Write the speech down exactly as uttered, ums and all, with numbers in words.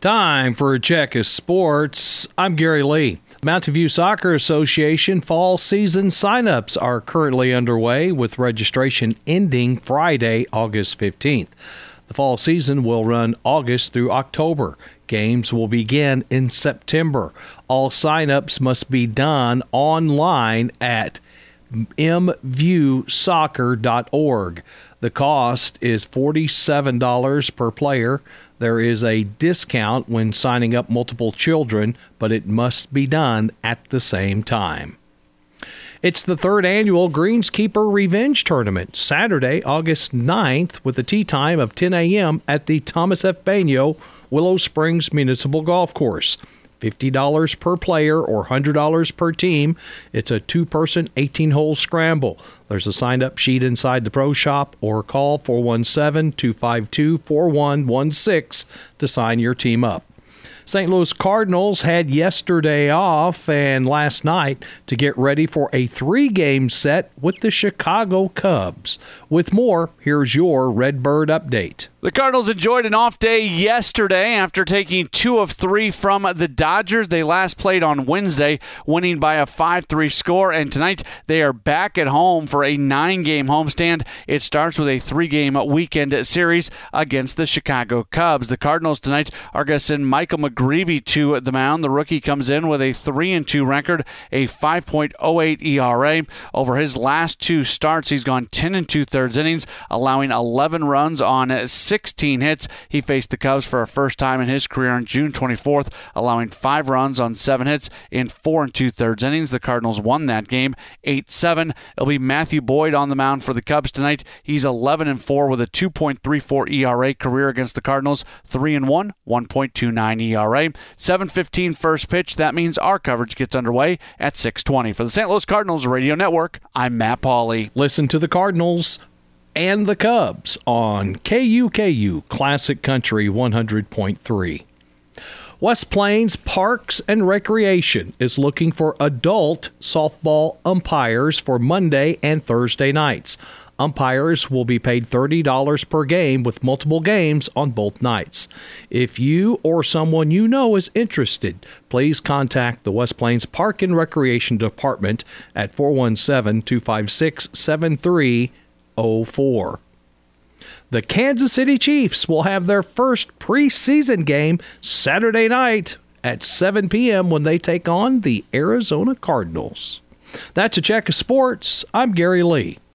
Time for a check of sports. I'm Gary Lee. Mountain View Soccer Association fall season signups are currently underway, with registration ending Friday, August fifteenth. The fall season will run August through October. Games will begin in September. All signups must be done online at m view soccer dot org. The cost is forty-seven dollars per player. There is a discount when signing up multiple children, but it must be done at the same time. It's the third annual Greenskeeper Revenge Tournament, Saturday, August ninth, with a tee time of ten a.m. at the Thomas F. Bagnot Willow Springs Municipal Golf Course. fifty dollars per player or one hundred dollars per team. It's a two-person, eighteen-hole scramble. There's a sign-up sheet inside the pro shop, or call four one seven, two five two, four one one six to sign your team up. Saint Louis Cardinals had yesterday off and last night to get ready for a three-game set with the Chicago Cubs. With more, here's your Redbird update. The Cardinals enjoyed an off day yesterday after taking two of three from the Dodgers. They last played on Wednesday, winning by a five three score, and tonight they are back at home for a nine-game homestand. It starts with a three-game weekend series against the Chicago Cubs. The Cardinals tonight are going to send Michael McGreevy to the mound. The rookie comes in with a three and two record, a five point oh eight E R A. Over his last two starts, he's gone ten and two-thirds innings, allowing eleven runs on sixteen hits. He faced the Cubs for a first time in his career on June twenty-fourth, allowing five runs on seven hits in four and two-thirds innings. The Cardinals won that game eight seven. It'll be Matthew Boyd on the mound for the Cubs tonight. He's eleven and four with a two point three four E R A career against the Cardinals, three and one, one point two nine E R A. seven fifteen first pitch. That means our coverage gets underway at six twenty. For the Saint Louis Cardinals Radio Network, I'm Matt Pauley. Listen to the Cardinals and the Cubs on K U K U Classic Country one hundred point three. West Plains Parks and Recreation is looking for adult softball umpires for Monday and Thursday nights. Umpires will be paid thirty dollars per game with multiple games on both nights. If you or someone you know is interested, please contact the West Plains Park and Recreation Department at four one seven, two five six, seven three oh four. The Kansas City Chiefs will have their first preseason game Saturday night at seven p.m. when they take on the Arizona Cardinals. That's a check of sports. I'm Gary Lee.